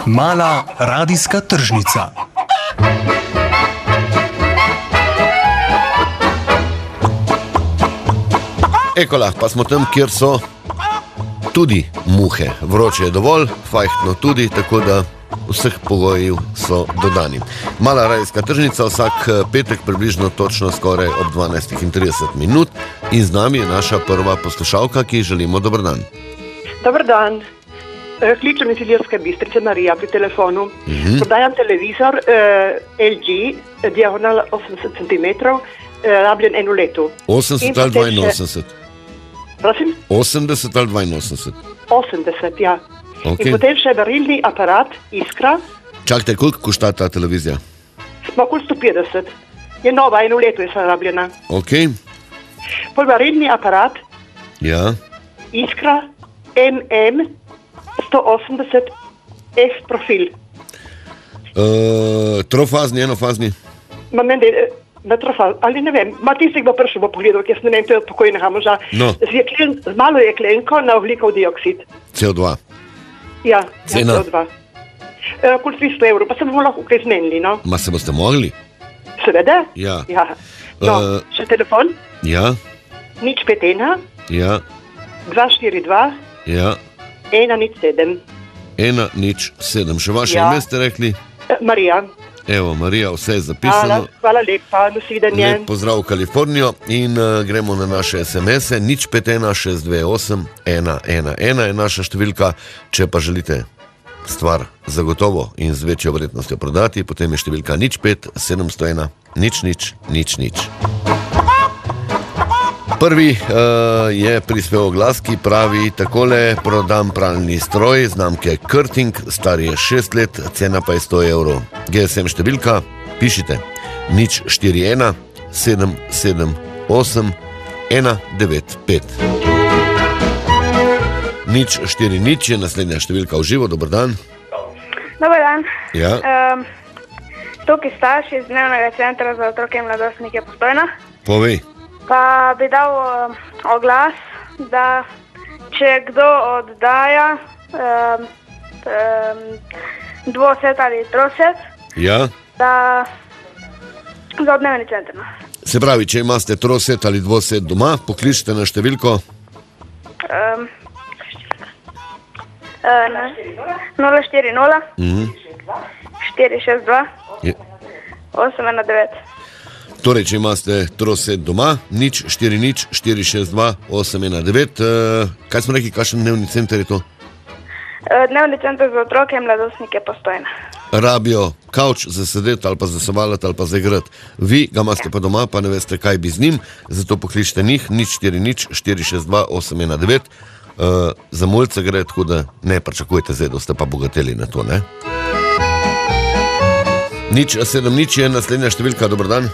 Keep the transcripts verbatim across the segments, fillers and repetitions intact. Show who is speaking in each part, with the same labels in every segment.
Speaker 1: Mala radijska tržnica.
Speaker 2: Ekola, pa smo tam, kjer so tudi muhe. Vroče je dovolj, fajhtno tudi, tako da vseh pogojev so dodani. Mala radijska tržnica vsak petek približno točno skoraj ob dvanajstih in trideset minut in z nami je naša prva poslušalka, ki želimo dober dan.
Speaker 3: Dobar dan. Kličem iz Ilirske Bistrice, Marija pri telefonu. Mm-hmm. Prodajam televizor eh, L G, diagonal osemdeset centimetrov, eh, rabljen eno leto.
Speaker 2: osemdeset ali dvainosemdeset?
Speaker 3: Prosim?
Speaker 2: osemdeset ali dvainosemdeset?
Speaker 3: osemdeset, ja.
Speaker 2: Okay.
Speaker 3: In potem še varilni aparat Iskra.
Speaker 2: Čakajte, koliko košta ta televizija?
Speaker 3: Smo okoli sto petdeset. Je nova, eno leto je rabljena.
Speaker 2: Ok.
Speaker 3: Pol varilni aparat
Speaker 2: Ja.
Speaker 3: Iskra M M sto osemdeset F profil.
Speaker 2: Uh, trofazni, enofazni?
Speaker 3: Ma mende, na trofal, ali ne vem, ma tistih bo prišel, bo pogledal, ker ne vem, to je pokojnega moža.
Speaker 2: No.
Speaker 3: Z, jeklen, z malo jeklenko na ogljikov dioksid.
Speaker 2: C O dva.
Speaker 3: Ja,
Speaker 2: Cena?
Speaker 3: ja, C O dva. Uh, kul tristo evrov, pa se bomo lahko kaj zmenili, no?
Speaker 2: Ma se boste mogli?
Speaker 3: Seveda?
Speaker 2: Ja.
Speaker 3: Ja. No,
Speaker 2: Uh,
Speaker 3: še telefon?
Speaker 2: Ja,
Speaker 3: Nič pet ena,
Speaker 2: ja,
Speaker 3: dva štiri dva,
Speaker 2: ja.
Speaker 3: ena nič sedem.
Speaker 2: Ena, nič, sedem. Še vaše
Speaker 3: Ja.
Speaker 2: ime ste rekli?
Speaker 3: Uh, Marija.
Speaker 2: Evo, Marija, vse je
Speaker 3: Hvala,
Speaker 2: zapisano.
Speaker 3: hvala lepa, nasvidenje.
Speaker 2: Lep pozdrav v Kalifornijo in uh, gremo na naše es em es-e. Nič pet ena šest dve osem ena ena ena je naša številka. Če pa želite stvar zagotovo in z večjo vrednostjo prodati, potem je številka nič pet sedemsto ena nič nič nič nič. Prvi uh, je prispeval glas, ki pravi takole: prodam pralni stroj znamke Curting, star je šest let, cena pa je sto evrov. G S M številka, pišite nič štiri ena sedem sedem osem ena devet pet. Nič štiri nič je naslednja številka v živo. Dober dan.
Speaker 4: Dobar dan.
Speaker 2: Ja.
Speaker 4: Um, tukaj Staš iz dnevnega centra za otroke in mladostnike Postojna.
Speaker 2: Povej.
Speaker 4: Pa bi dal um, oglas, da če kdo oddaja um, um, dvoset ali troset,
Speaker 2: Ja.
Speaker 4: da za dnevni center.
Speaker 2: Se pravi, če imate troset ali dvoset doma, pokličite na številko
Speaker 4: Um, uh, nula štiri nula
Speaker 2: mhm.
Speaker 4: štiri šest dva
Speaker 2: Je-
Speaker 4: osem ena devet.
Speaker 2: Torej, če imate troset doma, nič štiri nič štiri šest dva osem ena devet. Uh, kaj smo rekli, kakšen dnevni center je to?
Speaker 4: Uh, dnevni center za otroke in mladostnike Postojna.
Speaker 2: Rabijo kavč za sedeti ali pa za se valati ali pa za igrati. Vi ga imate pa doma, pa ne veste, kaj bi z njim, zato pokličite njih, nič štiri nič štiri šest dva osem ena devet. Uh, za mulce gre, tako da ne pričakujete zdaj, da ste pa bogateli na to, ne? Nič sedem nič je naslednja številka. Dober dan.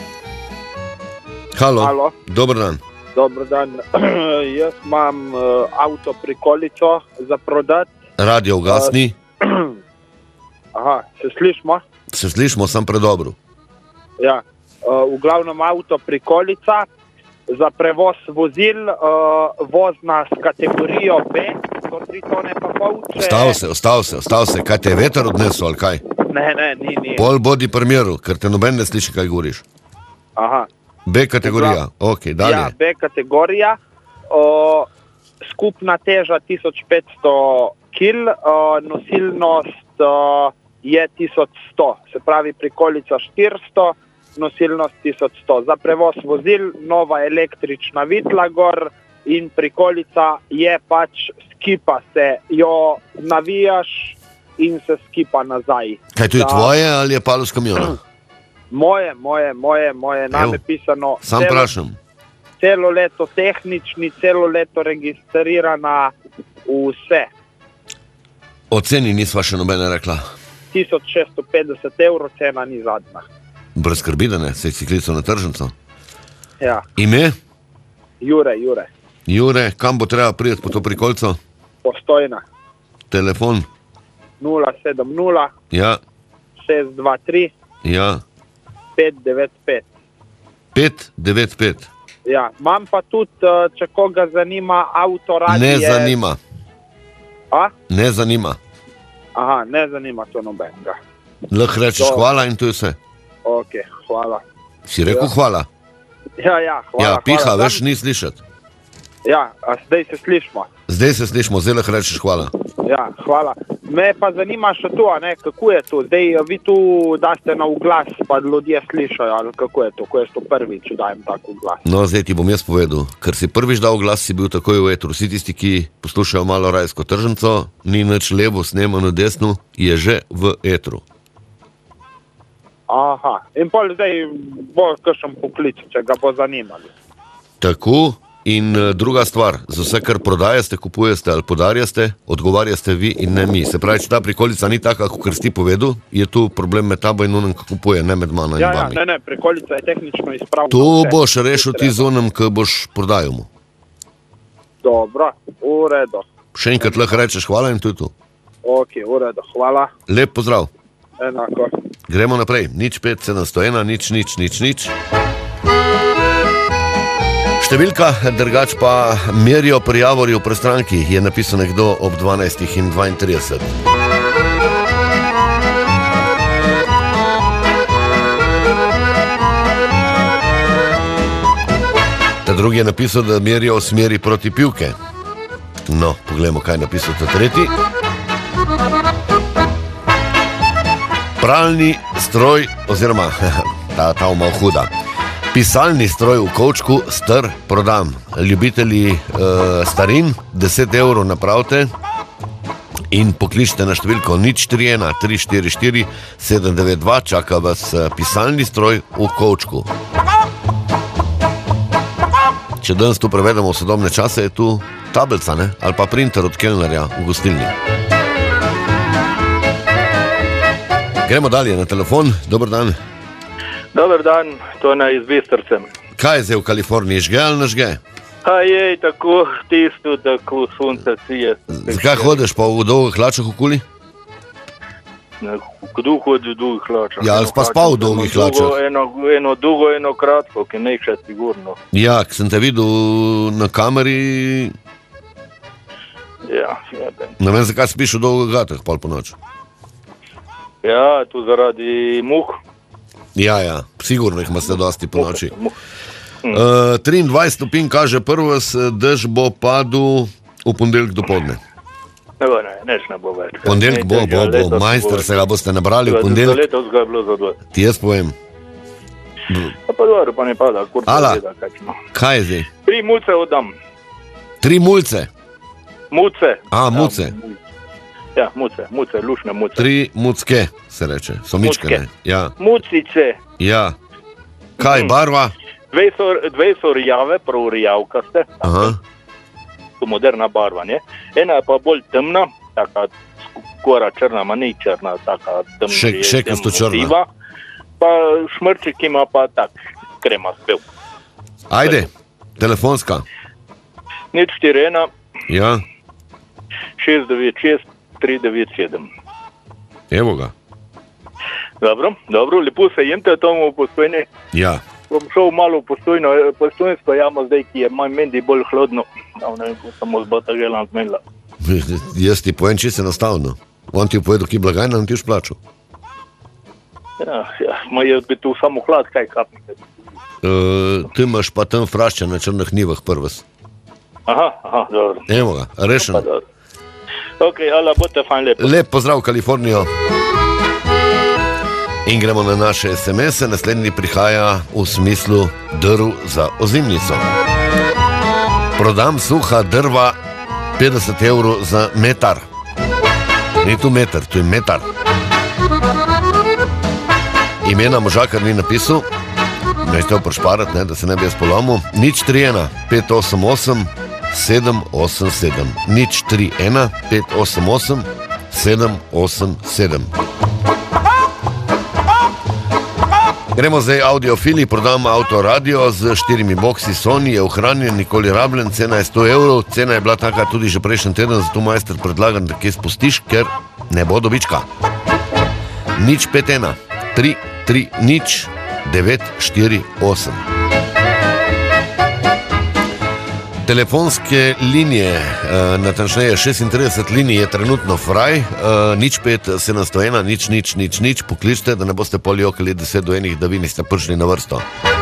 Speaker 2: Halo.
Speaker 5: Halo.
Speaker 2: Dober dan.
Speaker 5: Dobar dan. Jaz imam uh, avto prikolico za prodat.
Speaker 2: Radio ugasni.
Speaker 5: Aha, se slišimo?
Speaker 2: Se slišimo, sam predobro.
Speaker 5: Ja. Uh, v glavnem avto prikolica za prevoz vozil, uh, vozna s kategorijo B, sto tri tone pa pol. če-
Speaker 2: Ostal se, ostal se, ostal se. Kaj te je veter odnesel ali kaj?
Speaker 5: Ne, ne, ni, ni.
Speaker 2: Pol bodi primeru, ker te noben ne sliši, kaj govoriš.
Speaker 5: Aha.
Speaker 2: B kategorija, ok, dalje.
Speaker 5: Ja, B kategorija. Uh, skupna teža tisoč petsto kil, uh, nosilnost uh, je tisoč sto, se pravi prikolica štiristo, nosilnost tisoč sto. Za prevoz vozil nova električna vitla gor in prikolica je pač skipa se, jo navijaš in se skipa nazaj.
Speaker 2: Kaj to je
Speaker 5: Da-
Speaker 2: tvoje ali je palo s kamiona?
Speaker 5: Moje, moje, moje, moje, name pisano.
Speaker 2: Sam
Speaker 5: celo-
Speaker 2: prašam.
Speaker 5: Celo leto tehnični, celo leto registrirana, vse.
Speaker 2: O ceni nisva še nobene rekla.
Speaker 5: tisoč šeststo petdeset evrov, cena ni zadnja.
Speaker 2: Brez skrbi, da ne, saj si klical na tržnico.
Speaker 5: Ja,
Speaker 2: Ime?
Speaker 5: Jure, Jure,
Speaker 2: Jure, kam bo treba priti po to prikolico?
Speaker 5: Postojna.
Speaker 2: Telefon?
Speaker 5: nula sedem nula
Speaker 2: Ja,
Speaker 5: šest dva tri
Speaker 2: ja.
Speaker 5: pet devet pet.
Speaker 2: pet devet pet.
Speaker 5: Ja, imam pa tudi, eh, če koga zanima, avtoradije.
Speaker 2: Ne zanima.
Speaker 5: A?
Speaker 2: Ne zanima.
Speaker 5: Aha, ne zanima to nobenega.
Speaker 2: Lahko rečeš
Speaker 5: Do.
Speaker 2: hvala in to je vse.
Speaker 5: Ok, hvala.
Speaker 2: Si rekel
Speaker 5: Ja.
Speaker 2: hvala?
Speaker 5: Ja, ja, hvala.
Speaker 2: Ja, piha,
Speaker 5: hvala.
Speaker 2: več ni slišati.
Speaker 5: Ja, a zdaj se slišimo.
Speaker 2: Zdaj se slišimo, zdaj lahko rečeš hvala.
Speaker 5: Ja, hvala. Me pa zanima še to, a ne, kako je to. Zdaj vi tu daste na oglas, pa ljudje slišajo, ali kako je to, ko je to prvič, dajem tak oglas.
Speaker 2: No, zdaj ti bom jaz povedal, ker si prvič dal glas, si bil takoj v etru. Vsi tisti, ki poslušajo malo Rajsko tržnico, ni nič levo, snemano desno, je že v etru.
Speaker 5: Aha, in pol zdaj bo kakšen poklic, če ga bo zanimali.
Speaker 2: Tako. In uh, druga stvar, za vse, kar prodajate, kupujete ali podarjate, odgovarjate vi in ne mi. Se pravi, če ta prikolica ni taka, kot si ti povedal, je tu problem med tabo in onem, ki kupuje, ne med mano in
Speaker 5: Ja, ja,
Speaker 2: vami.
Speaker 5: ne, ne, prikolica je tehnično ispravna.
Speaker 2: To
Speaker 5: vse.
Speaker 2: boš rešil ti z onem, ki boš prodajal mu.
Speaker 5: Dobro, v redu.
Speaker 2: Še enkrat lahko rečeš hvala in to je to.
Speaker 5: Ok, v redu, hvala.
Speaker 2: Lep pozdrav.
Speaker 5: Enako.
Speaker 2: Gremo naprej. Nič pet sedemsto ena, nič, nič, nič, nič. Številka, drugač pa merijo pri Javorju pri stranki, je napisal nekdo ob dvanajstih in dvaintrideset. Ta drugi je napisal, da merijo v smeri proti Pivke. No, poglejmo, kaj je napisal ta tretji. Pralni stroj, oziroma ta, ta malo huda. Pisalni stroj v kovčku, star, prodam. Ljubitelji uh, starin, deset evrov napravite in pokličite na številko nič tri ena tri štiri štiri sedem devet dva, čaka vas uh, pisalni stroj v kovčku. Če danes tu prevedemo v sodobne čase, je tu tablica, ne? Ali pa printer od kelnerja v gostilni. Gremo dalje na telefon, dober dan.
Speaker 6: Dobar dan, to je iz Bistrcem.
Speaker 2: Kaj je zdaj v Kaliforniji, žge ali ne žge?
Speaker 6: A je tako tisto, tako sunce sije.
Speaker 2: Zakaj hodeš pa v dolgih hlačah okoli?
Speaker 6: Kdo hodi v dolgih hlačah?
Speaker 2: Ja, ali pa spal v dolgih hlačah?
Speaker 6: Eno, eno dolgo, eno kratko, ki ne še sigurno.
Speaker 2: Ja, k sem te videl na kameri,
Speaker 6: Ja, jebem.
Speaker 2: ne vem zakaj spiš v dolgih gatah pol po noč.
Speaker 6: Ja, tu zaradi muh.
Speaker 2: Ja, ja, sigurno jih imate dosti po noči.
Speaker 6: Muh.
Speaker 2: Uh, triindvajset stopinj kaže prvs, dež bo padel v ponedeljek dopoldne.
Speaker 6: Ne bo, ne, neč ne bo več.
Speaker 2: Ponedeljek bo, bo, bo, majster se ga boste nabrali v
Speaker 6: Za
Speaker 2: ponedeljek.
Speaker 6: letos ga je bilo za dva.
Speaker 2: Ti jaz povem,
Speaker 6: Pa pa dobro, pa ne pada, kur
Speaker 2: Ala.
Speaker 6: gleda, kaj ćemo.
Speaker 2: kaj je zdaj?
Speaker 6: Tri muce oddam.
Speaker 2: Tri mulce,
Speaker 6: Muce.
Speaker 2: A, muce.
Speaker 6: Ja, muce, muce, lušne muce.
Speaker 2: tri mucke se reče, so mičkane.
Speaker 6: Mucke.
Speaker 2: Ja,
Speaker 6: Mucice.
Speaker 2: ja. Kaj, barva?
Speaker 6: Dve so, dve so rjave, prav rjavkaste,
Speaker 2: Aha,
Speaker 6: to moderna barva, ne? Ena je pa bolj temna, taka skora črna, ma ni črna, taka temna.
Speaker 2: Še- šekasto črna.
Speaker 6: motiva. Pa šmrček ima pa tak, krema spev.
Speaker 2: ajde, telefonska.
Speaker 6: Nič štiri ena,
Speaker 2: Ja,
Speaker 6: šest devet šest, tri devet sedem.
Speaker 2: evo ga.
Speaker 6: Dobro, dobro, lepo se jemte tomu v Postojni.
Speaker 2: Ja,
Speaker 6: Bom šel malo v Postojno, Postojnsko jamo zdaj, ki je manj mendi bolj hladno. Ja, ne vem, ko samo z Batagelan zmenila.
Speaker 2: jaz ti povem čisto enostavno. On ti je povedal, ki blagajna, in ti už plačal.
Speaker 6: Ja, ja, ma jaz bi tu samo hlad, kaj kapnite.
Speaker 2: Uh, ti imaš pa tam frašča na črnih nivah prvs.
Speaker 6: Aha, aha, dobro.
Speaker 2: Evo ga,
Speaker 6: Pa
Speaker 2: rešeno.
Speaker 6: dobro. Ok, ala, bote fajn lepo.
Speaker 2: Lep pozdrav v Kalifornijo. In gremo na naše es em es-e. Naslednji prihaja v smislu drv za ozimnico. Prodam suha drva petdeset evrov za metar. Ni tu meter, tu je metar. Imena možakar ni napisal, ne ste vprašparati, ne, da se ne bi jaz polomil. Nič tri ena pet osem osem sedem osem sedem. Nič tri ena pet osem osem sedem osem sedem. Gremo zdaj audiofili, prodam avtoradio z štirimi boksi Sony, je ohranjen, nikoli rabljen, cena je sto evrov, cena je bila taka tudi že prejšnji teden, zato majster predlagam, da kje spustiš, ker ne bo dobička. Nič pet ena tri tri nič devet štiri osem. Telefonske linije, natančneje šestintrideset linij je trenutno fraj, nič pet sedemsto ena, nič, nič, nič, nič, pokličite, da ne boste pol jokali deset do enih, da vi niste prišli na vrsto.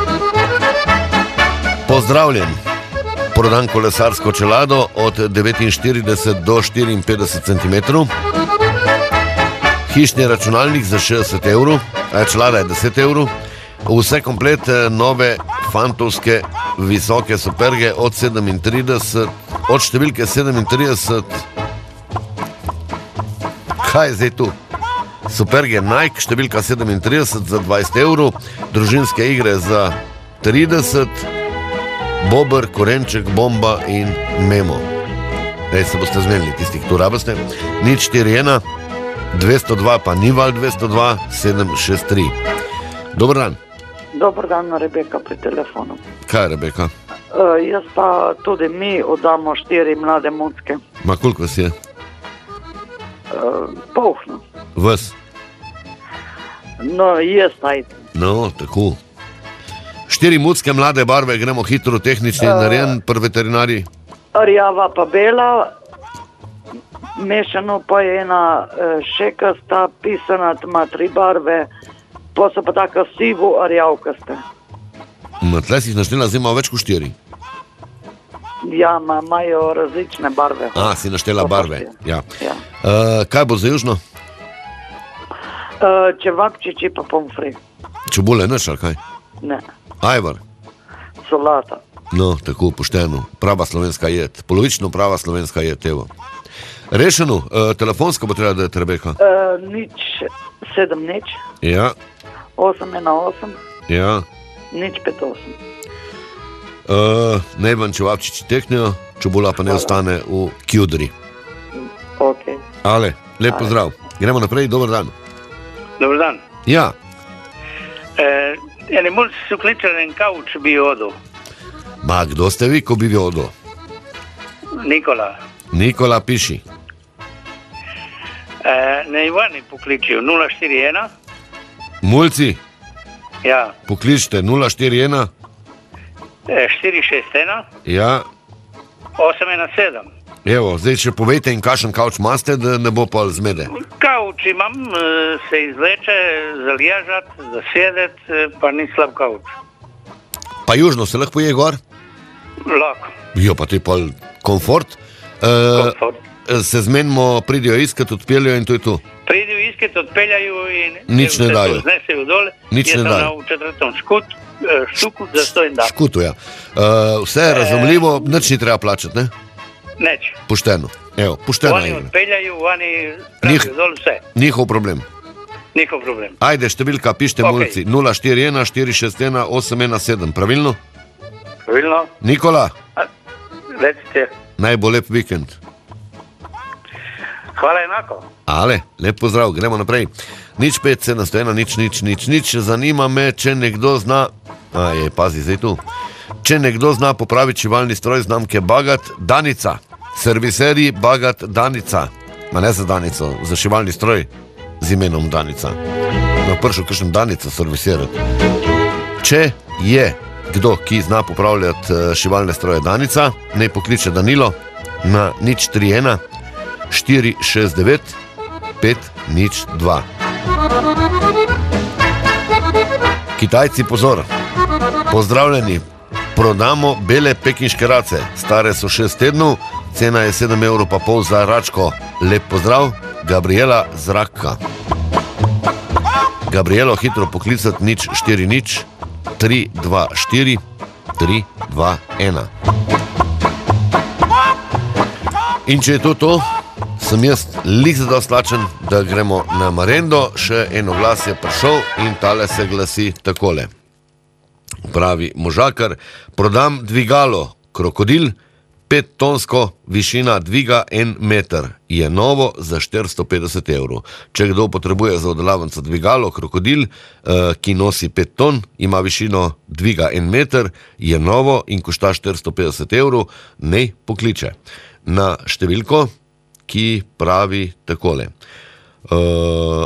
Speaker 2: Pozdravljen, prodan kolesarsko čelado od devetinštirideset do štiriinpetdeset centimetrov, hišni računalnik za šestdeset evrov, čelada je deset evrov, vse komplet nove fantovske visoke superge od sedemintrideset, od številke sedemintrideset. Kaj je zdaj tu? Superge Nike, številka sedemintrideset za dvajset evrov, družinske igre za trideset, Bober, Korenček, Bomba in Memo. Ej, se boste zmenili tistih, tu rabeste. Nič štiri ena, dvesto dva pa Nival dvesto dva, sedem šest tri. Dobar dan.
Speaker 7: Dobar dan, Rebeka pri telefonu.
Speaker 2: Kaj je Rebeka?
Speaker 7: Uh, jaz pa tudi mi oddamo štiri mlade mucke.
Speaker 2: Ma koliko vas je?
Speaker 7: Uh, Polhno.
Speaker 2: Vas?
Speaker 7: No, jaz taj.
Speaker 2: No, tako. Štiri mucke mlade barve, gremo hitro, tehnični uh, narejen, pri veterinarji.
Speaker 7: Rjava pa bela, mešano pa je ena uh, šekasta, pisana, ima tri barve, pa so pa tako sivo rjavkaste.
Speaker 2: Ma tle si jih naštela, zdaj ima več kot štiri.
Speaker 7: Ja, imajo različne barve.
Speaker 2: A, si naštela barve, ja.
Speaker 7: ja.
Speaker 2: Uh, kaj bo za južno?
Speaker 7: Uh, čevapčiči pa pomfri.
Speaker 2: Čebule neš, ali kaj?
Speaker 7: Ne.
Speaker 2: Ajvar?
Speaker 7: Solata.
Speaker 2: No, tako, pošteno. Prava slovenska jed. Polovično prava slovenska jed, evo. Rešeno, uh, telefonsko bo treba, da je Rebeka.
Speaker 7: Uh, nič sedem nič.
Speaker 2: Ja.
Speaker 7: Osem ena osem.
Speaker 2: Ja.
Speaker 7: Nič pet osem.
Speaker 2: Uh, ne vam čevapčiči teknejo, čebula pa ne Hvala. Ostane v kjudri.
Speaker 7: Ok.
Speaker 2: Ale, lep pozdrav. Gremo naprej, dober dan.
Speaker 8: Dobar dan.
Speaker 2: Ja.
Speaker 8: E, eni mulci su kličali en kauč bi odo.
Speaker 2: Ma, kdo ste vi, ko bi vi odo?
Speaker 8: Nikola.
Speaker 2: Nikola, piši.
Speaker 8: E, na Ivani pokličil nula štiri ena.
Speaker 2: Mulci?
Speaker 8: Ja.
Speaker 2: Pokličite nula štiri ena.
Speaker 8: E, štiri šest ena.
Speaker 2: Ja.
Speaker 8: osem ena sedem.
Speaker 2: Evo, zdaj še povejte in kakšen kauč imate, da ne bo pol zmede.
Speaker 8: Kauč imam, se izleče, zaležat, zasedet, pa ni slab kauč.
Speaker 2: Pa južno se lahko je gor?
Speaker 8: Lahko.
Speaker 2: Jo, pa to je pol komfort. E,
Speaker 8: komfort.
Speaker 2: Se zmenimo, pridijo iskat, odpeljajo in to je to.
Speaker 8: Pridijo iskat, odpeljajo in
Speaker 2: nič ne dajo.
Speaker 8: Znesejo dole.
Speaker 2: Nič ne dajo.
Speaker 8: Jaz sem v četrtom škut, štuku za sto in dan.
Speaker 2: Škutu, ja. E, vse je razumljivo, nič ni treba plačati, ne?
Speaker 8: Neč.
Speaker 2: Pošteno. Evo, pošteno.
Speaker 8: Oni odpeljajo, oni pravijo dol vse.
Speaker 2: Njihov problem.
Speaker 8: Njihov problem.
Speaker 2: Ajde, številka, pište okay. Mulci. nula štiri ena štiri šest ena osem ena sedem. Pravilno?
Speaker 8: Pravilno.
Speaker 2: Nikola?
Speaker 8: Recite.
Speaker 2: Naj bo lep vikend.
Speaker 8: Hvala enako.
Speaker 2: Ale, lep pozdrav, gremo naprej. Nič pet sedemsto ena, nič, nič, nič, nič. Zanima me, če nekdo zna... A, je, pazi, zdaj tu. Če nekdo zna popraviti šivalni stroj znamke Bagat, Danica. Serviserji Bagat, Danica. Ma ne za Danico, za šivalni stroj z imenom Danica. No, pršel kakšen Danica servisirati. Če je kdo, ki zna popravljati šivalne stroje Danica, naj pokliče Danilo na nič tri ena štiri šest devet pet nič dva. Kitajci, pozor. Pozdravljeni. Prodamo bele pekinške race. Stare so šest tednov, cena je sedem evrov pa pol za račko. Lep pozdrav, Gabriela Zraka. Gabrielo, hitro poklicati nič štiri nič tri dva štiri tri dva ena. In če je to to, sem jaz lik zadost lačen, da gremo na Marendo. Še eno glas je prišel in tale se glasi takole. Pravi možakar, prodam dvigalo Krokodil, pet tonsko, višina dviga en meter, je novo za štiristo petdeset evrov. Če kdo potrebuje za oddelavnico dvigalo Krokodil, ki nosi pet ton, ima višino dviga en meter, je novo in košta štiristo petdeset evrov, naj pokliče na številko, ki pravi takole. Uh,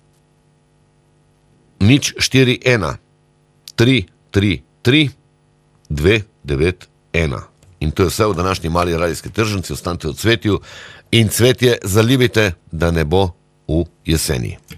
Speaker 2: nič štiri ena tri tri tri dve devet ena. In to je vse v današnji mali radijski tržnici. Ostanite v cvetju in cvetje zalivite, da ne bo v jeseni.